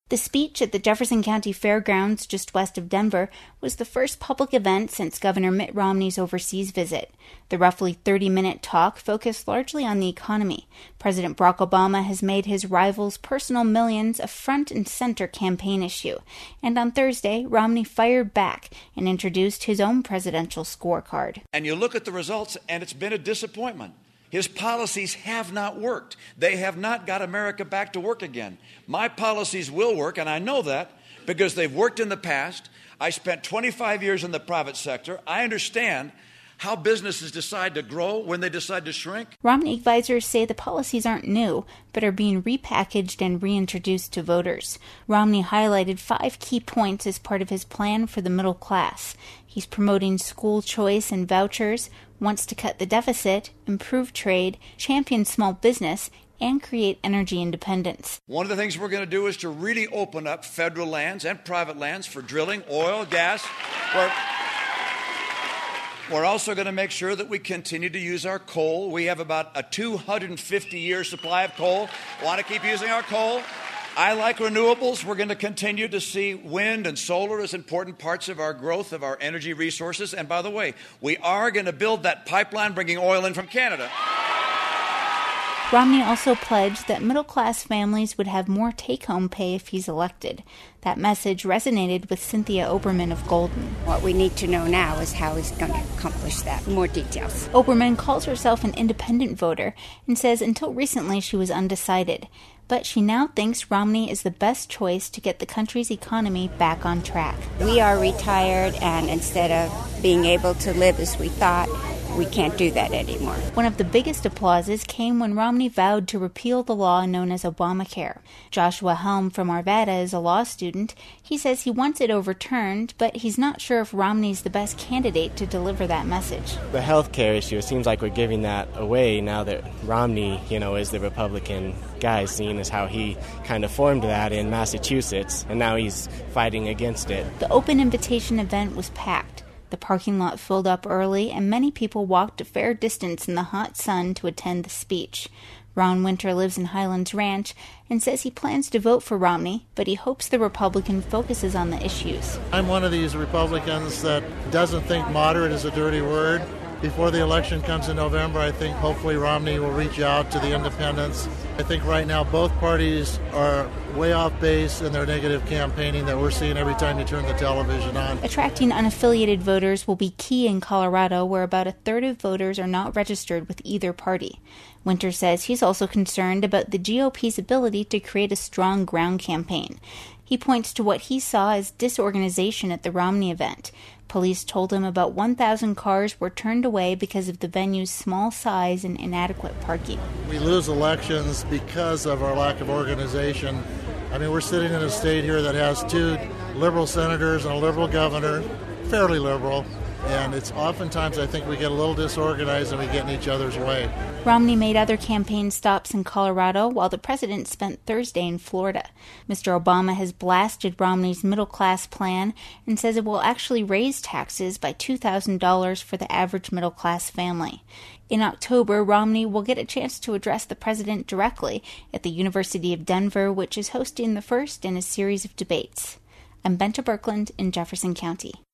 The speech at the Jefferson County Fairgrounds just west of Denver was the first public event since Governor Mitt Romney's overseas visit. The roughly 30-minute talk focused largely on the economy. President Barack Obama has made his rival's personal millions a front and center campaign issue. And on Thursday, Romney fired back and introduced his own presidential scorecard. And you look at the results, and it's been a disappointment. His policies have not worked. They have not got America back to work again. My policies will work, and I know that because they've worked in the past. I spent 25 years in the private sector. I understand how businesses decide to grow when they decide to shrink. Romney advisors say the policies aren't new, but are being repackaged and reintroduced to voters. Romney highlighted 5 key points as part of his plan for the middle class. He's promoting school choice and vouchers, wants to cut the deficit, improve trade, champion small business, and create energy independence. One of the things we're going to do is to really open up federal lands and private lands for drilling, oil, gas. We're also going to make sure that we continue to use our coal. We have about a 250-year supply of coal. Want to keep using our coal? I like renewables. We're going to continue to see wind and solar as important parts of our growth of our energy resources. And by the way, we are going to build that pipeline bringing oil in from Canada. Romney also pledged that middle-class families would have more take-home pay if he's elected. That message resonated with Cynthia Oberman of Golden. What we need to know now is how he's going to accomplish that. More details. Oberman calls herself an independent voter and says until recently she was undecided. But she now thinks Romney is the best choice to get the country's economy back on track. We are retired, and instead of being able to live as we thought, we can't do that anymore. One of the biggest applauses came when Romney vowed to repeal the law known as Obamacare. Joshua Helm from Arvada is a law student. He says he wants it overturned, but he's not sure if Romney's the best candidate to deliver that message. The health care issue, it seems like we're giving that away now that Romney, is the Republican guy, seeing as how he kind of formed that in Massachusetts, and now he's fighting against it. The open invitation event was packed. The parking lot filled up early, and many people walked a fair distance in the hot sun to attend the speech. Ron Winter lives in Highlands Ranch and says he plans to vote for Romney, but he hopes the Republican focuses on the issues. I'm one of these Republicans that doesn't think moderate is a dirty word. Before the election comes in November, I think hopefully Romney will reach out to the independents. I think right now both parties are way off base in their negative campaigning that we're seeing every time you turn the television on. Attracting unaffiliated voters will be key in Colorado, where about a third of voters are not registered with either party. Winter says he's also concerned about the GOP's ability to create a strong ground campaign. He points to what he saw as disorganization at the Romney event. Police told him about 1,000 cars were turned away because of the venue's small size and inadequate parking. We lose elections because of our lack of organization. We're sitting in a state here that has 2 liberal senators and a liberal governor, fairly liberal, and it's oftentimes I think we get a little disorganized and we get in each other's way. Romney made other campaign stops in Colorado, while the president spent Thursday in Florida. Mr. Obama has blasted Romney's middle-class plan and says it will actually raise taxes by $2,000 for the average middle-class family. In October, Romney will get a chance to address the president directly at the University of Denver, which is hosting the first in a series of debates. I'm Benta Birkeland in Jefferson County.